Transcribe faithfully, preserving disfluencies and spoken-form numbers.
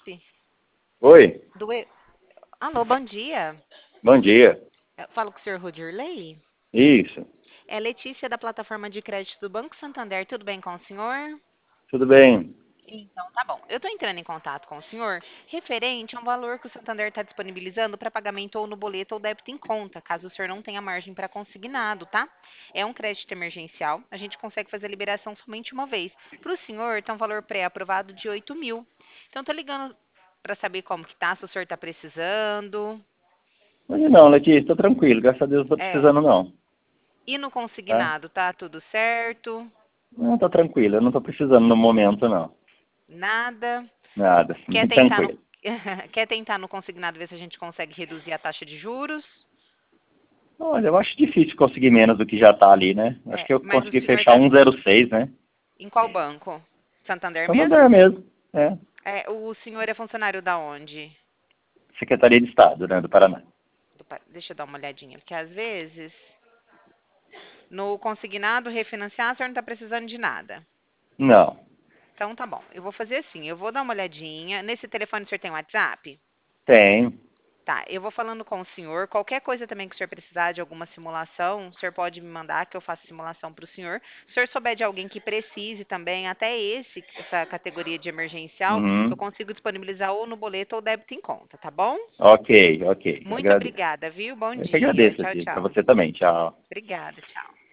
Esse? Oi, Do... E- Alô, bom dia. bom dia. Eu falo com o senhor Rodirley? Isso, É Letícia da plataforma de crédito do Banco Santander. Tudo bem com o senhor? tudo bem? Então, tá bom. Eu estou entrando em contato com o senhor referente a um valor que o Santander está disponibilizando para pagamento ou no boleto ou débito em conta, caso o senhor não tenha margem para consignado, tá? É um crédito emergencial. A gente consegue fazer a liberação somente uma vez. Para o senhor, tem um valor pré-aprovado de oito mil. Então, estou ligando para saber como que tá, se o senhor está precisando. Mas não, Letícia, tô tranquilo, graças a Deus não tô É. precisando não, E no tá? consignado, tá tudo certo? Não, tô tranquilo, eu não tô precisando no momento não. Nada? Nada, Quer muito tentar no tranquilo. Quer tentar no consignado ver se a gente consegue reduzir a taxa de juros? Olha, eu acho difícil conseguir menos do que já tá ali, né? Acho É, que eu mas o consegui senhor fechar tá um zero seis, né? em qual banco? Santander Santander mesmo? mesmo, é. É, o senhor é funcionário da onde? Secretaria de Estado, né, do Paraná. Do Pa- Deixa eu dar uma olhadinha, porque às vezes no consignado refinanciar o senhor não está precisando de nada. Não, Então tá bom. Eu vou fazer assim, eu vou dar uma olhadinha. Nesse telefone o senhor tem WhatsApp? tem. Tá, eu vou falando com o senhor. Qualquer coisa também que o senhor precisar de alguma simulação, o senhor pode me mandar que eu faça simulação para o senhor. Se o senhor souber de alguém que precise também, até esse, essa categoria de emergencial, eu Uhum. consigo disponibilizar ou no boleto ou débito em conta, tá bom? Ok, ok, Muito agradeço. obrigada, viu? Bom Eu que dia. agradeço, Tchau, Letícia, pra tchau. você também, tchau. Obrigada, tchau.